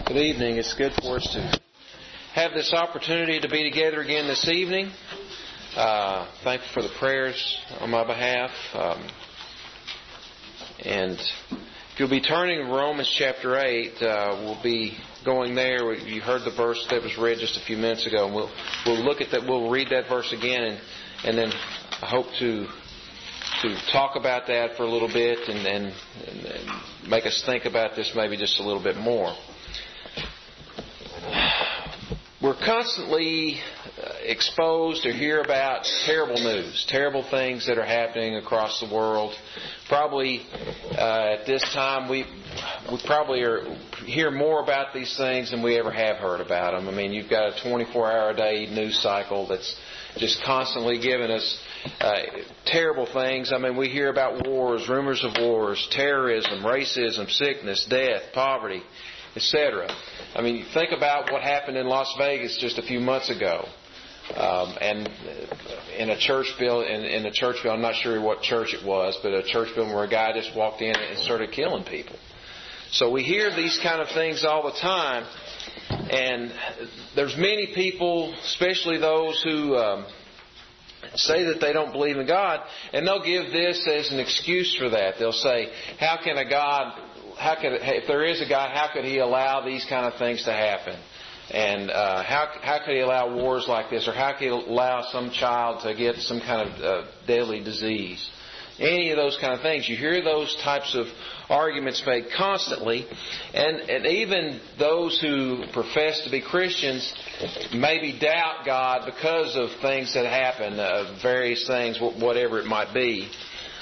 Good evening. It's good for us to have this opportunity to be together again this evening. Thankful for the prayers on my behalf. And if you'll be turning to Romans chapter 8, we'll be going there. You heard the verse that was read just a few minutes ago. And we'll look at that. We'll read that verse again, and then I hope to talk about that for a little bit and make us think about this maybe just a little bit more. We're constantly exposed to hear about terrible news, terrible things that are happening across the world. Probably at this time we probably hear more about these things than we ever have heard about them. I mean, you've got a 24-hour-a-day news cycle that's just constantly giving us terrible things. I mean, we hear about wars, rumors of wars, terrorism, racism, sickness, death, poverty, etc. I mean, think about what happened in Las Vegas just a few months ago, and in a church building. I'm not sure what church it was, but a church building where a guy just walked in and started killing people. So we hear these kind of things all the time, and there's many people, especially those who say that they don't believe in God, and they'll give this as an excuse for that. They'll say, if there is a God, how could He allow these kind of things to happen? And how could He allow wars like this? Or how could He allow some child to get some kind of deadly disease? Any of those kind of things. You hear those types of arguments made constantly. And even those who profess to be Christians maybe doubt God because of things that happen, various things, whatever it might be.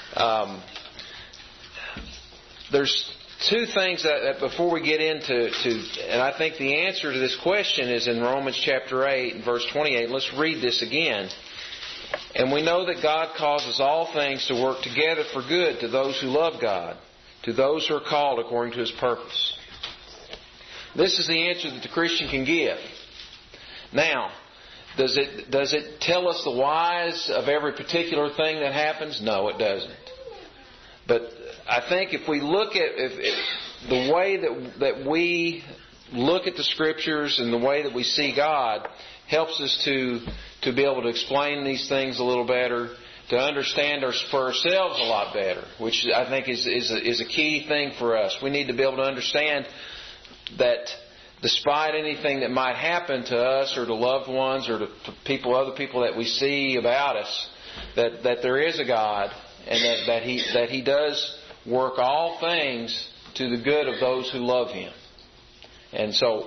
There's two things that before we get into, and I think the answer to this question is in Romans chapter 8 and verse 28. Let's read this again. And we know that God causes all things to work together for good to those who love God, to those who are called according to His purpose. This is the answer that the Christian can give. Now, does it tell us the whys of every particular thing that happens? No, it doesn't. But I think if we look at the way that we look at the Scriptures and the way that we see God helps us to be able to explain these things a little better, to understand for ourselves a lot better, which I think is a key thing for us. We need to be able to understand that despite anything that might happen to us or to loved ones or to other people that we see about us, that there is a God and that He does work all things to the good of those who love Him. And so,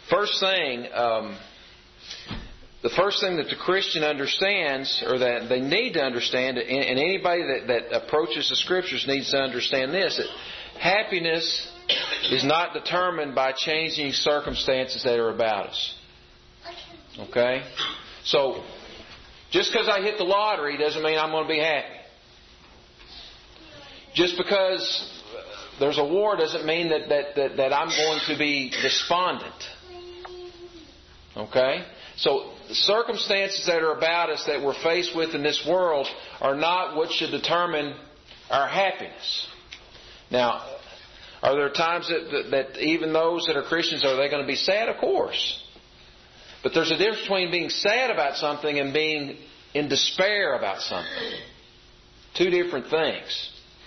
the first thing that the Christian understands, or that they need to understand, and anybody that approaches the Scriptures needs to understand this, that happiness is not determined by changing circumstances that are about us. Okay? So, just because I hit the lottery doesn't mean I'm going to be happy. Just because there's a war doesn't mean that I'm going to be despondent. Okay? So the circumstances that are about us that we're faced with in this world are not what should determine our happiness. Now, are there times that even those that are Christians, are they going to be sad? Of course. But there's a difference between being sad about something and being in despair about something. Two different things.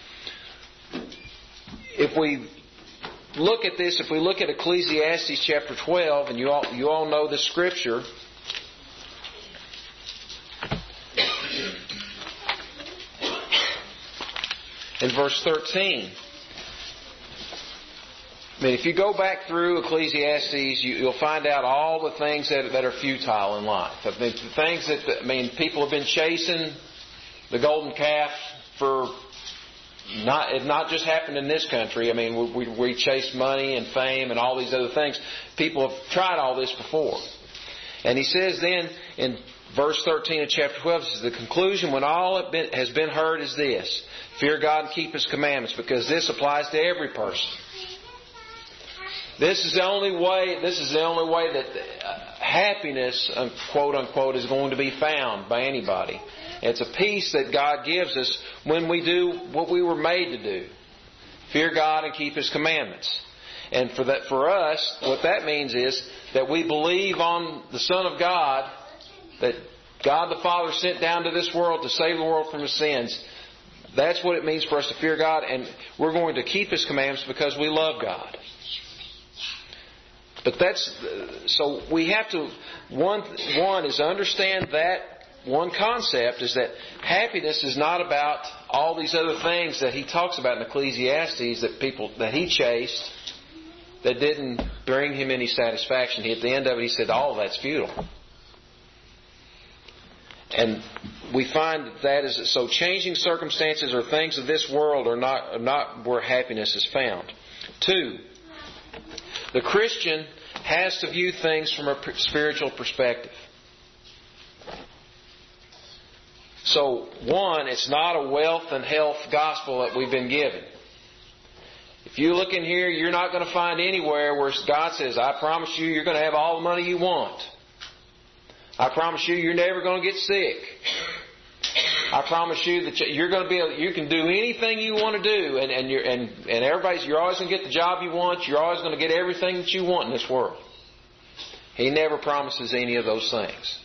If we look at this, if we look at Ecclesiastes chapter 12, and you all know this scripture, in verse 13. I mean, if you go back through Ecclesiastes, you'll find out all the things that are futile in life. I mean, the things people have been chasing the golden calf for. It not just happened in this country. I mean, we chase money and fame and all these other things. People have tried all this before. And he says then in verse 13 of chapter 12, this is the conclusion when all has been heard is this: fear God and keep His commandments, because this applies to every person. This is the only way that happiness, quote unquote, is going to be found by anybody. It's a peace that God gives us when we do what we were made to do. Fear God and keep His commandments. And for us, what that means is that we believe on the Son of God, that God the Father sent down to this world to save the world from His sins. That's what it means for us to fear God, and we're going to keep His commandments because we love God. But so we have to, one is understand that one concept is that happiness is not about all these other things that he talks about in Ecclesiastes that he chased that didn't bring him any satisfaction. At the end of it, he said, all that's futile. And we find that is so. Changing circumstances or things of this world are not where happiness is found. 2, the Christian has to view things from a spiritual perspective. So, 1, it's not a wealth and health gospel that we've been given. If you look in here, you're not going to find anywhere where God says, I promise you, you're going to have all the money you want. I promise you, you're never going to get sick. I promise you that you're going to be able, you can do anything you want to do, and you're always going to get the job you want. You're always going to get everything that you want in this world. He never promises any of those things.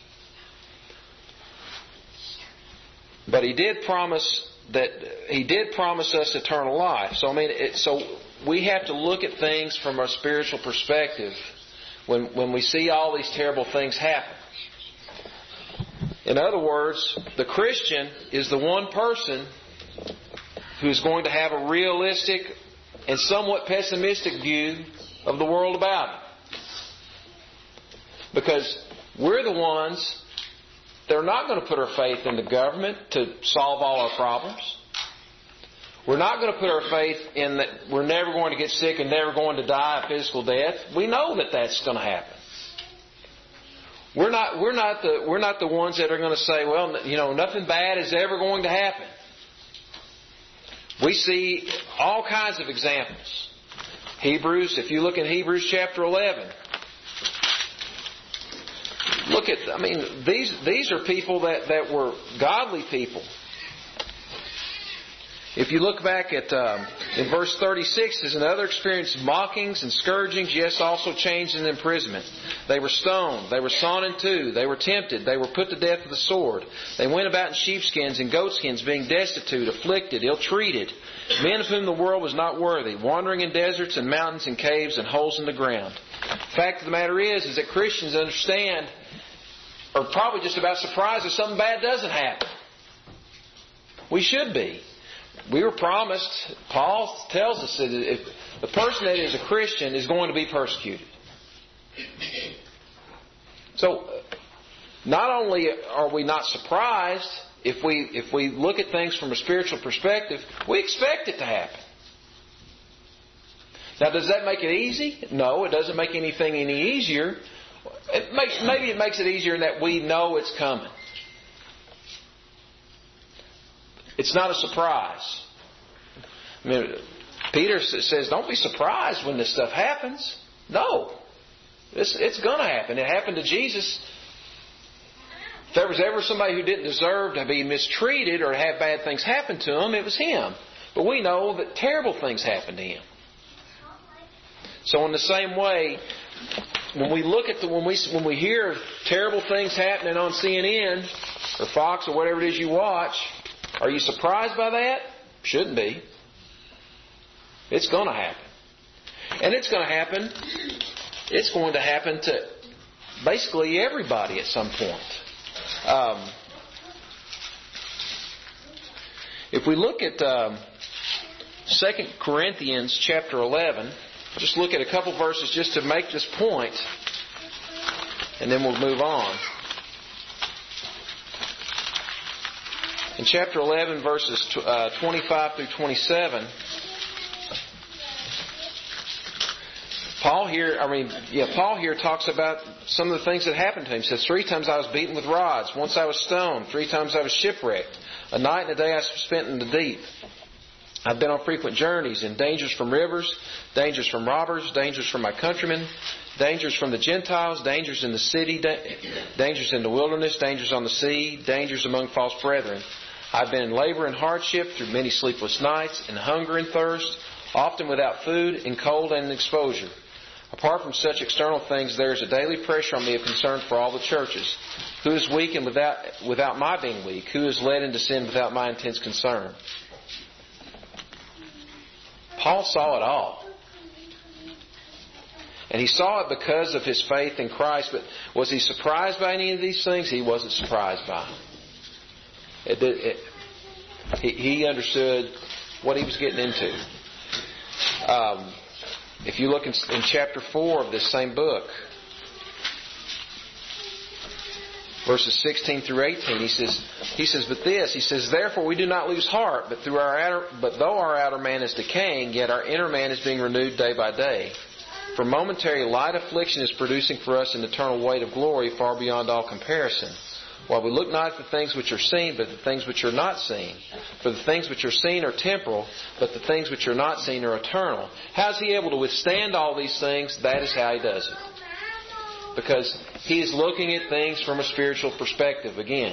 But He did promise us eternal life. So so we have to look at things from a spiritual perspective when we see all these terrible things happen. In other words, the Christian is the one person who's going to have a realistic and somewhat pessimistic view of the world about him. Because we're the ones that are not going to put our faith in the government to solve all our problems. We're not going to put our faith in that we're never going to get sick and never going to die a physical death. We know that that's going to happen. We're not the ones that are going to say, well, nothing bad is ever going to happen. We see all kinds of examples. If you look in Hebrews chapter 11, these are people that were godly people. If you look back at in verse 36, there's another experience: mockings and scourgings, yes, also chains and imprisonment. They were stoned, they were sawn in two, they were tempted, they were put to death with the sword. They went about in sheepskins and goatskins, being destitute, afflicted, ill-treated, men of whom the world was not worthy, wandering in deserts and mountains and caves and holes in the ground. The fact of the matter is that Christians understand, are probably just about surprised if something bad doesn't happen. We should be. We were promised, Paul tells us that if the person that is a Christian is going to be persecuted. So, not only are we not surprised, if we look at things from a spiritual perspective, we expect it to happen. Now, does that make it easy? No, it doesn't make anything any easier. Maybe it makes it easier in that we know it's coming. It's not a surprise. Peter says, don't be surprised when this stuff happens. No. It's going to happen. It happened to Jesus. If there was ever somebody who didn't deserve to be mistreated or have bad things happen to him, it was him. But we know that terrible things happened to him. So in the same way, when we look at when we hear terrible things happening on CNN or Fox or whatever it is you watch, are you surprised by that? Shouldn't be. It's going to happen. And it's going to happen. It's going to happen to basically everybody at some point. If we look at 2 Corinthians chapter 11, just look at a couple verses just to make this point, and then we'll move on. In chapter 11, verses 25 through 27, Paul here talks about some of the things that happened to him. He says, 3 times I was beaten with rods. Once I was stoned. 3 times I was shipwrecked. A night and a day I spent in the deep. I've been on frequent journeys, in dangers from rivers, dangers from robbers, dangers from my countrymen, dangers from the Gentiles, dangers in the city, dangers in the wilderness, dangers on the sea, dangers among false brethren. I've been in labor and hardship, through many sleepless nights, in hunger and thirst, often without food, in cold and in exposure. Apart from such external things, there is a daily pressure on me of concern for all the churches. Who is weak and without my being weak? Who is led into sin without my intense concern? Paul saw it all. And he saw it because of his faith in Christ. But was he surprised by any of these things? He wasn't surprised by them. He understood what he was getting into. If you look in chapter 4 of this same book, verses 16 through 18, he says, therefore we do not lose heart, but though our outer man is decaying, yet our inner man is being renewed day by day. For momentary light affliction is producing for us an eternal weight of glory far beyond all comparison. While we look not at the things which are seen, but the things which are not seen. For the things which are seen are temporal, but the things which are not seen are eternal. How is he able to withstand all these things? That is how he does it. Because he is looking at things from a spiritual perspective again.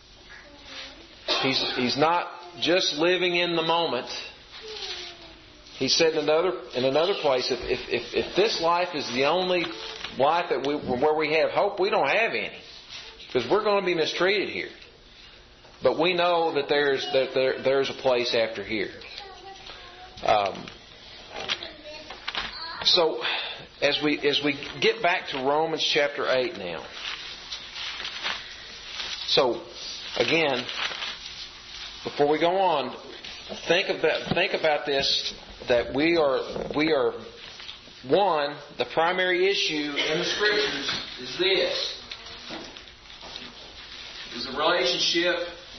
He's not just living in the moment. He said in another place, if this life is the only life where we have hope, we don't have any. Because we're going to be mistreated here. But we know that there's a place after here. So as we get back to Romans chapter 8 now. So again, before we go on, think about this, that we are one, the primary issue in the Scriptures is this. Is a relationship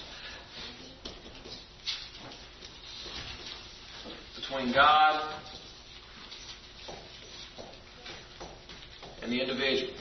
between God and the individual.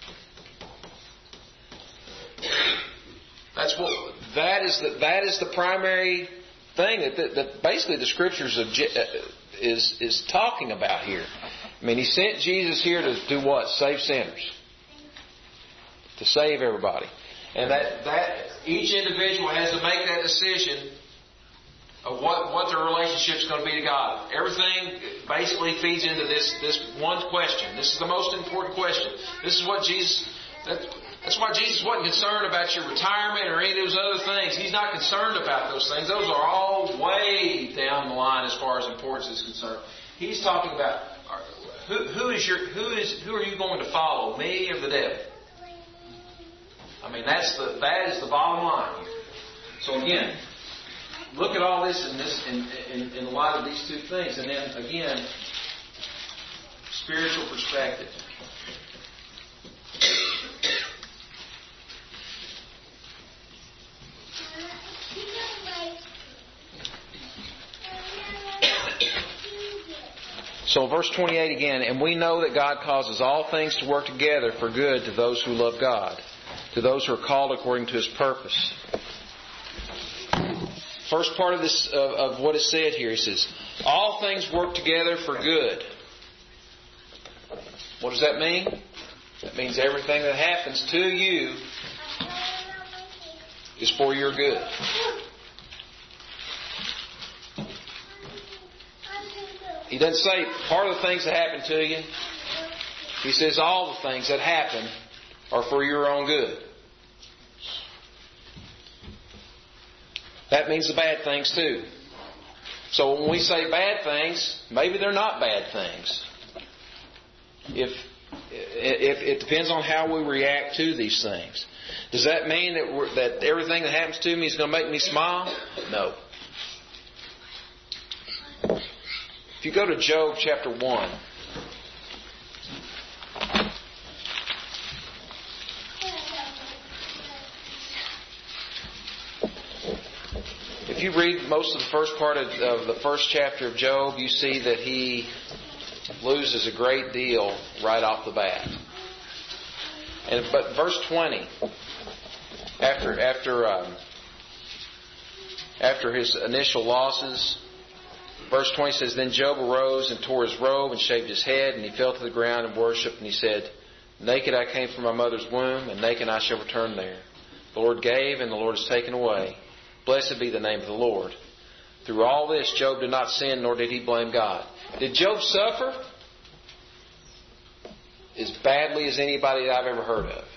That is the primary thing that basically the Scriptures is talking about here. I mean, He sent Jesus here to do what? Save sinners. To save everybody. And that each individual has to make that decision of what their relationship is going to be to God. Everything basically feeds into this one question. This is the most important question. This is what Jesus. That's why Jesus wasn't concerned about your retirement or any of those other things. He's not concerned about those things. Those are all way down the line as far as importance is concerned. He's talking about who are you going to follow, me or the devil? I mean, that is the bottom line here. So again, look at all this in light of these two things, and then again, spiritual perspective. So verse 28 again, and we know that God causes all things to work together for good to those who love God, to those who are called according to His purpose. First part of this of what is said here, he says, all things work together for good. What does that mean? That means everything that happens to you is for your good. He doesn't say part of the things that happen to you. He says all the things that happen are for your own good. That means the bad things too. So when we say bad things, maybe they're not bad things. If it depends on how we react to these things. Does that mean that everything that happens to me is going to make me smile? No. If you go to Job chapter 1. If you read most of the first part of the first chapter of Job, you see that he loses a great deal right off the bat. But verse 20, after his initial losses, verse 20 says, then Job arose and tore his robe and shaved his head, and he fell to the ground and worshipped, and he said, naked I came from my mother's womb, and naked I shall return there. The Lord gave, and the Lord has taken away. Blessed be the name of the Lord. Through all this, Job did not sin, nor did he blame God. Did Job suffer? As badly as anybody that I've ever heard of.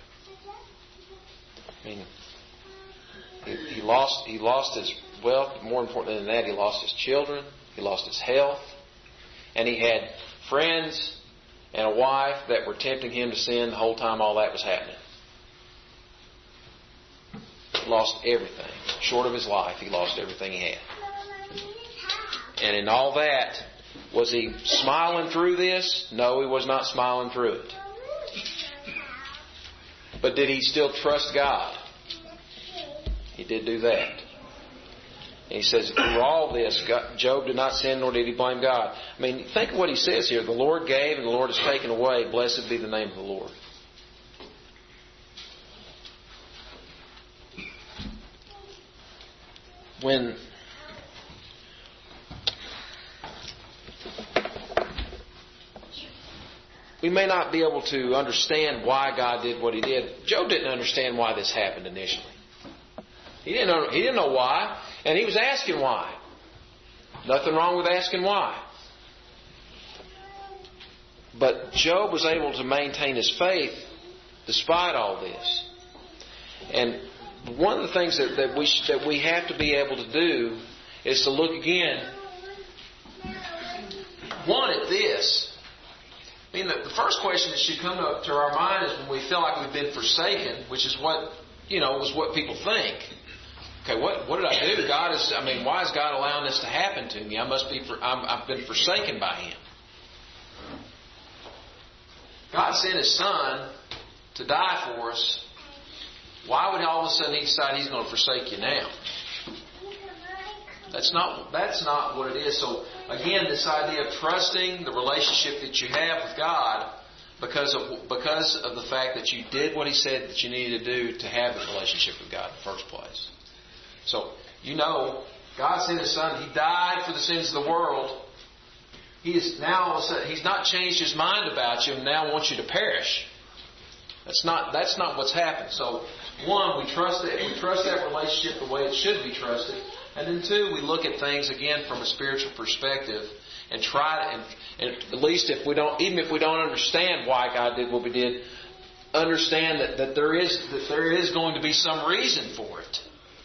I mean, he lost his wealth. More important than that, he lost his children. He lost his health. And he had friends and a wife that were tempting him to sin the whole time all that was happening. He lost everything. Short of his life, he lost everything he had. And in all that, was he smiling through this? No, he was not smiling through it. But did he still trust God? He did do that. And he says, through all this, Job did not sin, nor did he blame God. I mean, think of what he says here. The Lord gave and the Lord has taken away. Blessed be the name of the Lord. When we may not be able to understand why God did what He did. Job didn't understand why this happened initially. He didn't know why, and he was asking why. Nothing wrong with asking why. But Job was able to maintain his faith despite all this. And one of the things that we have to be able to do is to look again, one, at this. I mean, the first question that should come to our mind is when we feel like we've been forsaken, which is what people think. Okay, what did I do? Why is God allowing this to happen to me? I've been forsaken by Him. God sent His Son to die for us. Why would all of a sudden He decide He's going to forsake you now? That's not what it is. So again, this idea of trusting the relationship that you have with God because of the fact that you did what He said that you needed to do to have the relationship with God in the first place. So, God sent His Son. He died for the sins of the world. He's not changed His mind about you and now wants you to perish. That's not what's happened. So, one, we trust that relationship the way it should be trusted. And then two, we look at things again from a spiritual perspective and try to, and at least even if we don't understand why God did what we did, understand that there is going to be some reason for it.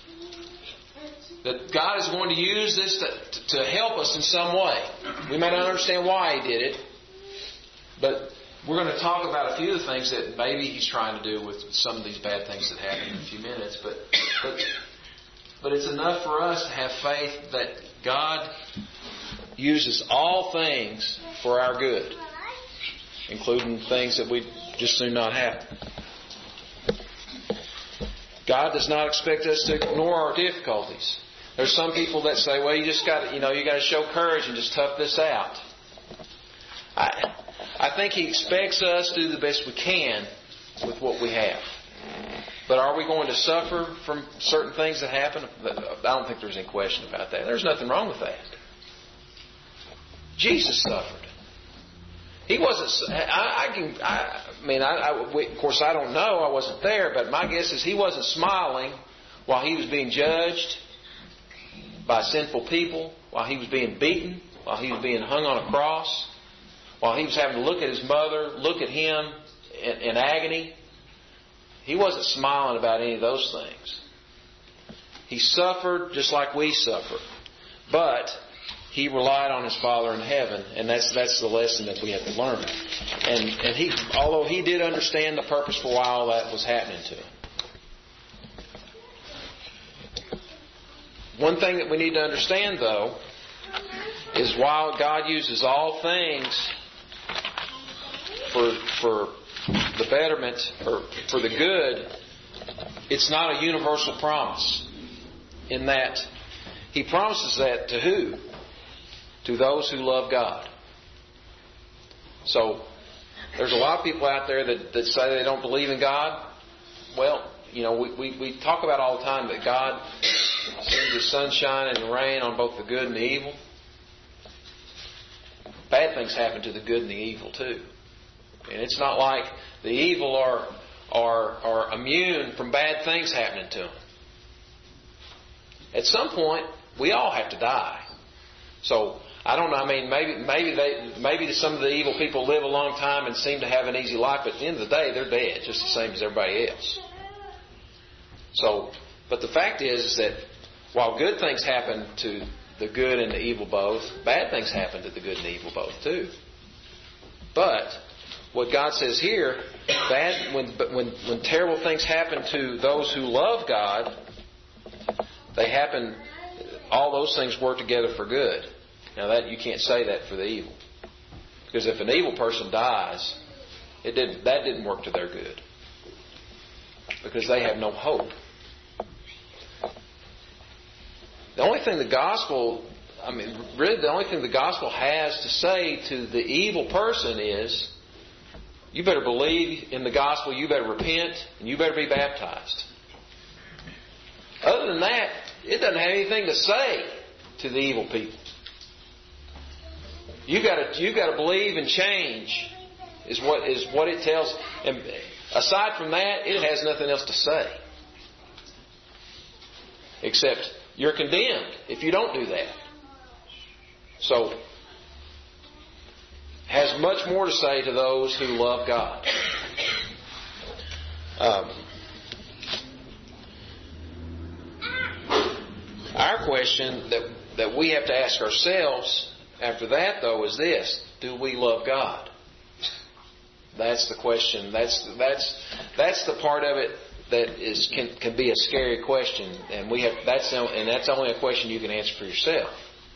That God is going to use this to help us in some way. We may not understand why He did it, but we're going to talk about a few of the things that maybe He's trying to do with some of these bad things that happen in a few minutes. But it's enough for us to have faith that God uses all things for our good, including things that we just soon not happen. God does not expect us to ignore our difficulties. There's some people that say, well, you got to show courage and just tough this out. I think He expects us to do the best we can with what we have. But are we going to suffer from certain things that happen? I don't think there's any question about that. There's nothing wrong with that. Jesus suffered. He wasn't. Of course, I don't know. I wasn't there, but my guess is He wasn't smiling while He was being judged by sinful people, while He was being beaten, while He was being hung on a cross, while He was having to look at His mother, look at Him in agony. He wasn't smiling about any of those things. He suffered just like we suffer. But He relied on His Father in heaven, and that's the lesson that we have to learn. And although He did understand the purpose for why all that was happening to Him. One thing that we need to understand, though, is while God uses all things for the betterment or for the good, it's not a universal promise. In that He promises that to who? To those who love God. So there's a lot of people out there that say they don't believe in God. Well, we talk about all the time that God sends the sunshine and the rain on both the good and the evil. Bad things happen to the good and the evil too. And it's not like the evil are immune from bad things happening to them. At some point, we all have to die. So I don't know. I mean, maybe some of the evil people live a long time and seem to have an easy life, but at the end of the day, they're dead, just the same as everybody else. So, but the fact is that while good things happen to the good and the evil both, bad things happen to the good and the evil both too. But what God says here, when terrible things happen to those who love God, they happen. All those things work together for good. Now that you can't say that for the evil, because if an evil person dies, that didn't work to their good, because they have no hope. The only thing the gospel has to say to the evil person is, you better believe in the gospel, you better repent, and you better be baptized. Other than that, it doesn't have anything to say to the evil people. You got to believe and change is what it tells. And aside from that, it has nothing else to say, except you're condemned if you don't do that. So, it has much more to say to those who love God. Our question that we have to ask ourselves after that, though, is this: do we love God? That's the question. That's the part of it that can be a scary question, and that's only a question you can answer for yourself.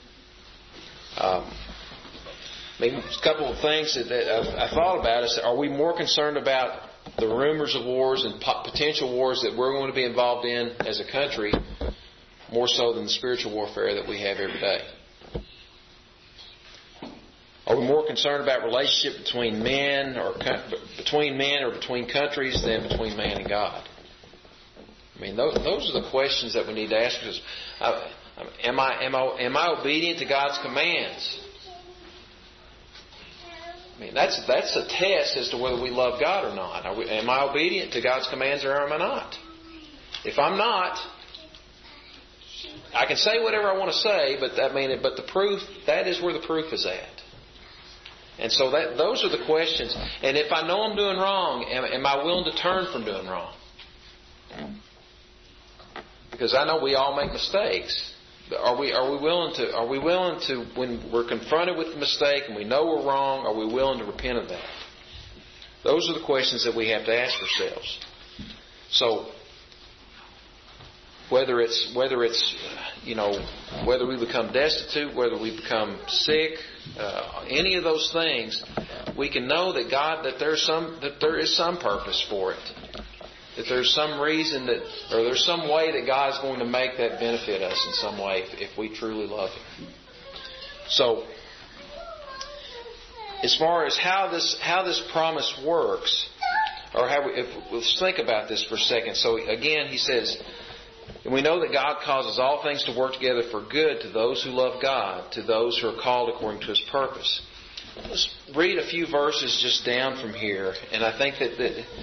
A couple of things that I thought about is: are we more concerned about the rumors of wars and potential wars that we're going to be involved in as a country, more so than the spiritual warfare that we have every day? Are we more concerned about relationship between men or between countries than between man and God? I mean, those are the questions that we need to ask ourselves. Am I obedient to God's commands? I mean, that's a test as to whether we love God or not. Am I obedient to God's commands or am I not? If I'm not, I can say whatever I want to say, but the proof, that is where the proof is at. And so those are the questions. And if I know I'm doing wrong, am I willing to turn from doing wrong? Because I know we all make mistakes. Are we willing to, when we're confronted with the mistake and we know we're wrong, are we willing to repent of that? Those are the questions that we have to ask ourselves. So whether we become destitute, whether we become sick, any of those things, we can know that there is some purpose for it. That there's some reason or there's some way that God's going to make that benefit us in some way if we truly love Him. So, as far as how this promise works, or let's think about this for a second. So again, he says, and we know that God causes all things to work together for good to those who love God, to those who are called according to His purpose. Let's read a few verses just down from here, and I think that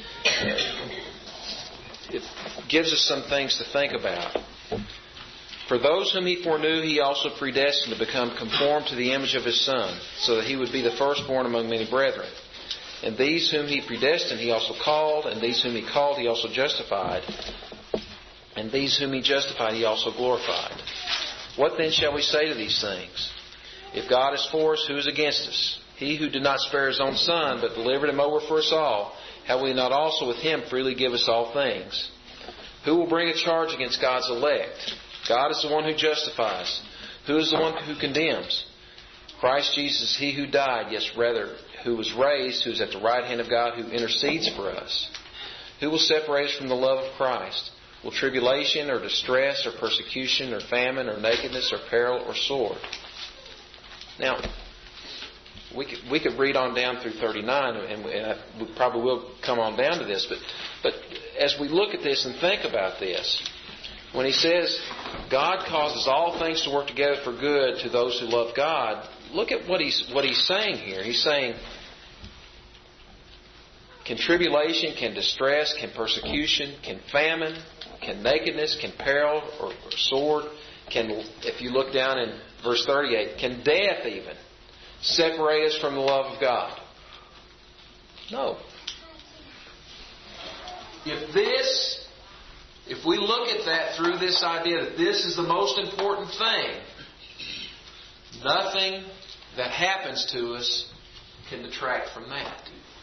it gives us some things to think about. For those whom He foreknew, He also predestined to become conformed to the image of His Son, so that He would be the firstborn among many brethren. And these whom He predestined, He also called, and these whom He called, He also justified, and these whom He justified, He also glorified. What then shall we say to these things? If God is for us, who is against us? He who did not spare His own Son, but delivered Him over for us all, how will He not also with Him freely give us all things? Who will bring a charge against God's elect? God is the one who justifies. Who is the one who condemns? Christ Jesus, He who died, yes, rather, who was raised, who is at the right hand of God, who intercedes for us. Who will separate us from the love of Christ? Will tribulation or distress or persecution or famine or nakedness or peril or sword? Now, we could read on down through 39, and we probably will come on down to this. But as we look at this and think about this, when he says God causes all things to work together for good to those who love God, look at what he's saying here. He's saying, can tribulation, can distress, can persecution, can famine, can nakedness, can peril or sword? if you look down in verse 38, can death even separate us from the love of God? No. If we look at that through this idea that this is the most important thing, nothing that happens to us can detract from that.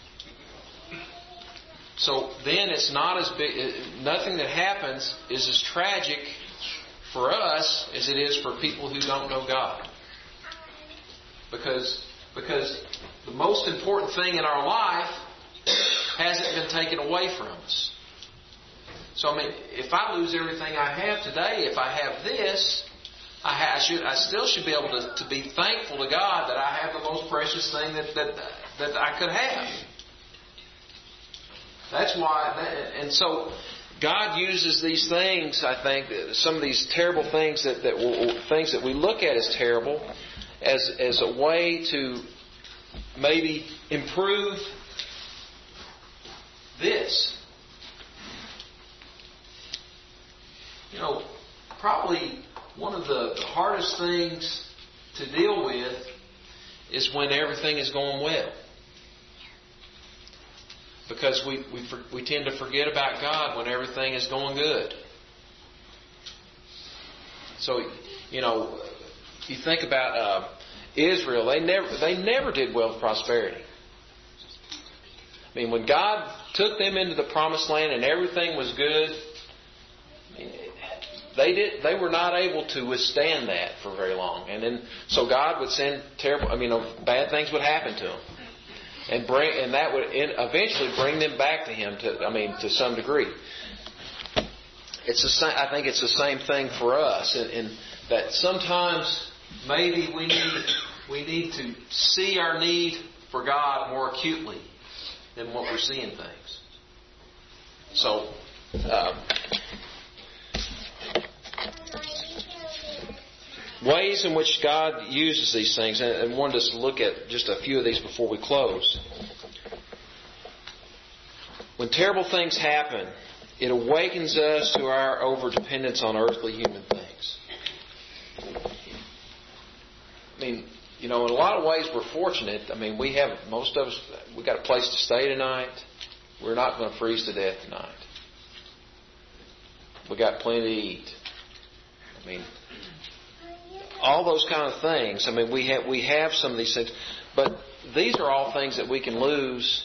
So then it's not as big, nothing that happens is as tragic for us as it is for people who don't know God. Because the most important thing in our life hasn't been taken away from us. So I mean, if I lose everything I have today, if I have this, I still should be able to be thankful to God that I have the most precious thing that I could have. That's why, and so God uses these things. I think some of these terrible things things that we look at as terrible, as a way to maybe improve this. You know, probably one of the hardest things to deal with is when everything is going well. Because we tend to forget about God when everything is going good. So, you know, you think about Israel, they never did well with prosperity. I mean, when God took them into the promised land and everything was good, they were not able to withstand that for very long. And then so God would send bad things would happen to them. And that would eventually bring them back to Him to some degree. I think it's the same thing for us, in that sometimes maybe we need to see our need for God more acutely than what we're seeing things. So, ways in which God uses these things, and wanted us to look at just a few of these before we close. When terrible things happen, it awakens us to our overdependence on earthly human things. I mean, you know, in a lot of ways we're fortunate. I mean, we got a place to stay tonight. We're not going to freeze to death tonight. We got plenty to eat. I mean, all those kind of things. I mean, we have some of these things, but these are all things that we can lose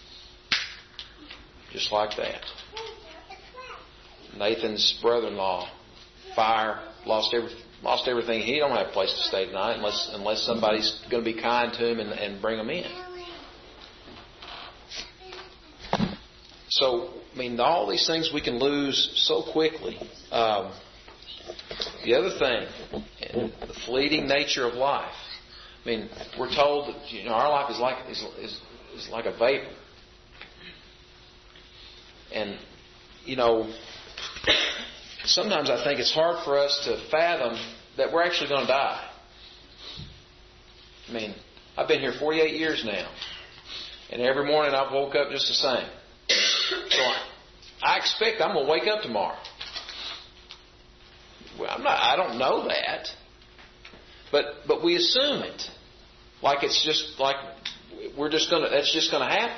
just like that. Nathan's brother-in-law, fire, lost everything. He don't have a place to stay tonight unless somebody's going to be kind to him and bring him in. So, I mean, all these things we can lose so quickly. The other thing, the fleeting nature of life. I mean, we're told that our life is like a vapor, and sometimes I think it's hard for us to fathom that we're actually going to die. I mean, I've been here 48 years now, and every morning I've woke up just the same. So I expect I'm going to wake up tomorrow. Well, I don't know that, but we assume it, like it's just like that's just going to happen.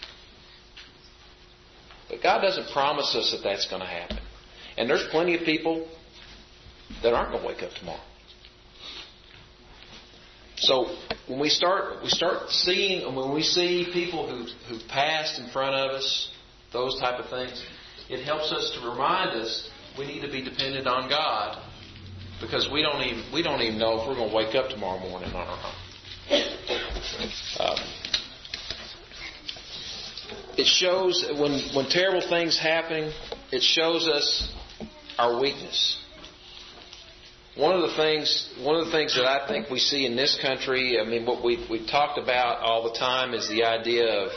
But God doesn't promise us that that's going to happen, and there's plenty of people that aren't going to wake up tomorrow. So when we start seeing, when we see people who've passed in front of us, those type of things, it helps us to remind us. We need to be dependent on God, because we don't even know if we're going to wake up tomorrow morning on our own. It shows when terrible things happen, it shows us our weakness. One of the things that I think we see in this country, I mean, what we talked about all the time is the idea of,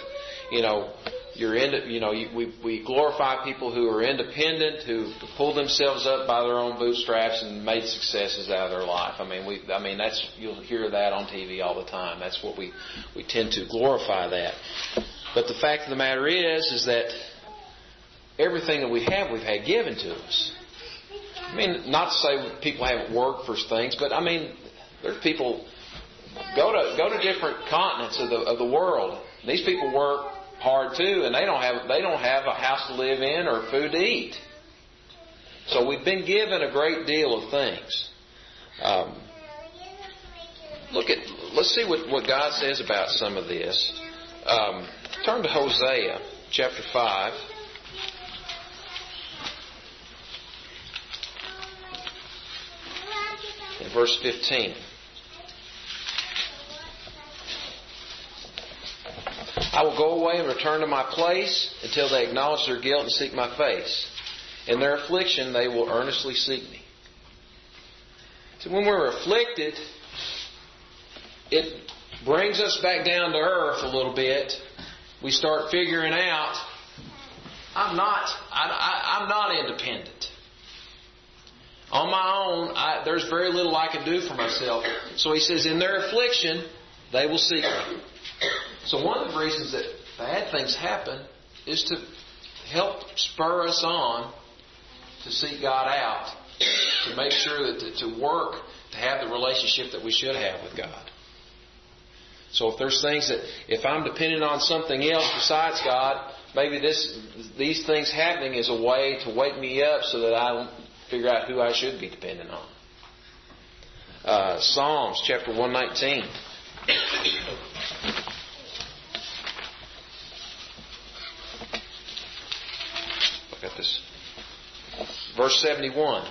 we glorify people who are independent, who pull themselves up by their own bootstraps and made successes out of their life. You'll hear that on TV all the time. That's what we tend to glorify that. But the fact of the matter is that everything that we have, we've had given to us. I mean, not to say people haven't worked for things, but I mean, there's people go to different continents of the world. These people work hard too, and they don't have a house to live in or food to eat. So we've been given a great deal of things. Let's see what God says about some of this. Turn to Hosea chapter 5. In verse 15. I will go away and return to my place until they acknowledge their guilt and seek my face. In their affliction they will earnestly seek me. So when we're afflicted, it brings us back down to earth a little bit. We start figuring out, I'm not independent. On my own, there's very little I can do for myself. So he says, in their affliction, they will seek me. So one of the reasons that bad things happen is to help spur us on to seek God out, to make sure that to work, to have the relationship that we should have with God. So if there's things that, if I'm dependent on something else besides God, maybe these things happening is a way to wake me up so that I figure out who I should be dependent on. Psalms chapter 119. Look at this. Verse 71.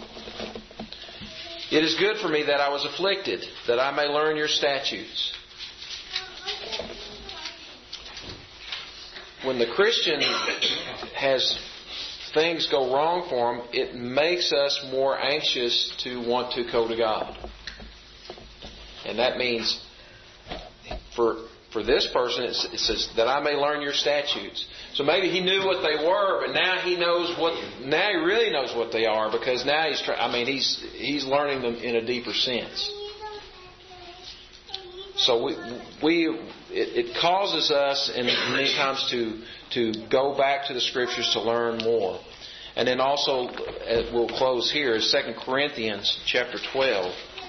It is good for me that I was afflicted, that I may learn your statutes. When the Christian has things go wrong for him, it makes us more anxious to want to go to God. And that means for this person, it says that I may learn your statutes. So maybe he knew what they were, but now he really knows what they are, because now he's learning them in a deeper sense. So it causes us, and many times, to go back to the Scriptures to learn more. And then also, we'll close here, is 2 Corinthians chapter 12.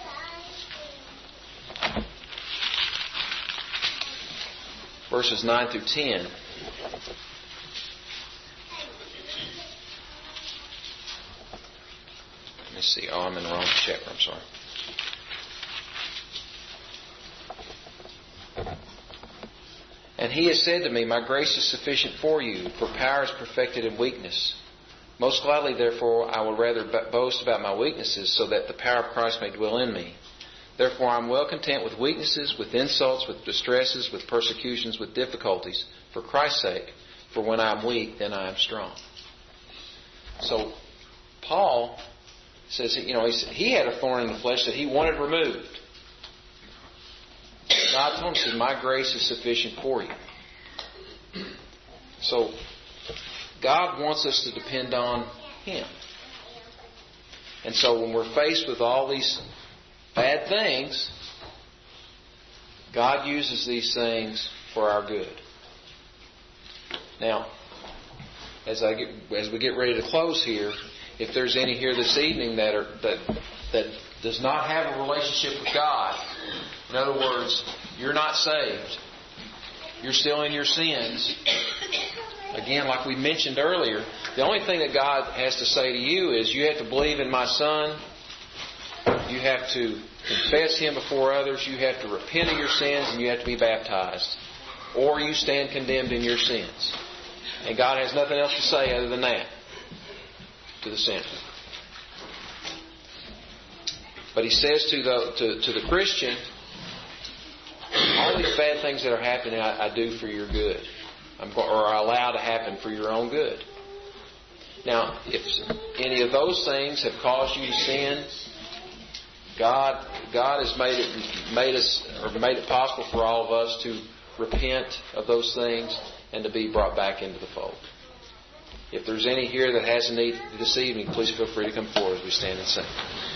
Verses 9 through 10. Let me see. Oh, I'm in the wrong chapter. I'm sorry. And he has said to me, my grace is sufficient for you, for power is perfected in weakness. Most gladly, therefore, I will rather boast about my weaknesses, so that the power of Christ may dwell in me. Therefore, I am well content with weaknesses, with insults, with distresses, with persecutions, with difficulties, for Christ's sake. For when I am weak, then I am strong. So, Paul says, he had a thorn in the flesh that he wanted removed. God told him, my grace is sufficient for you. So, God wants us to depend on Him. And so when we're faced with all these bad things, God uses these things for our good. Now, as we get ready to close here, if there's any here this evening that does not have a relationship with God, in other words, you're not saved, you're still in your sins. Again, like we mentioned earlier, the only thing that God has to say to you is, you have to believe in my Son. You have to confess Him before others. You have to repent of your sins, and you have to be baptized. Or you stand condemned in your sins. And God has nothing else to say other than that to the sinner. But He says to the Christian, all these bad things that are happening, I do for your good. Or I allow to happen for your own good. Now, if any of those things have caused you to sin, God has made it possible for all of us to repent of those things and to be brought back into the fold. If there's any here that has a need this evening, please feel free to come forward as we stand and sing.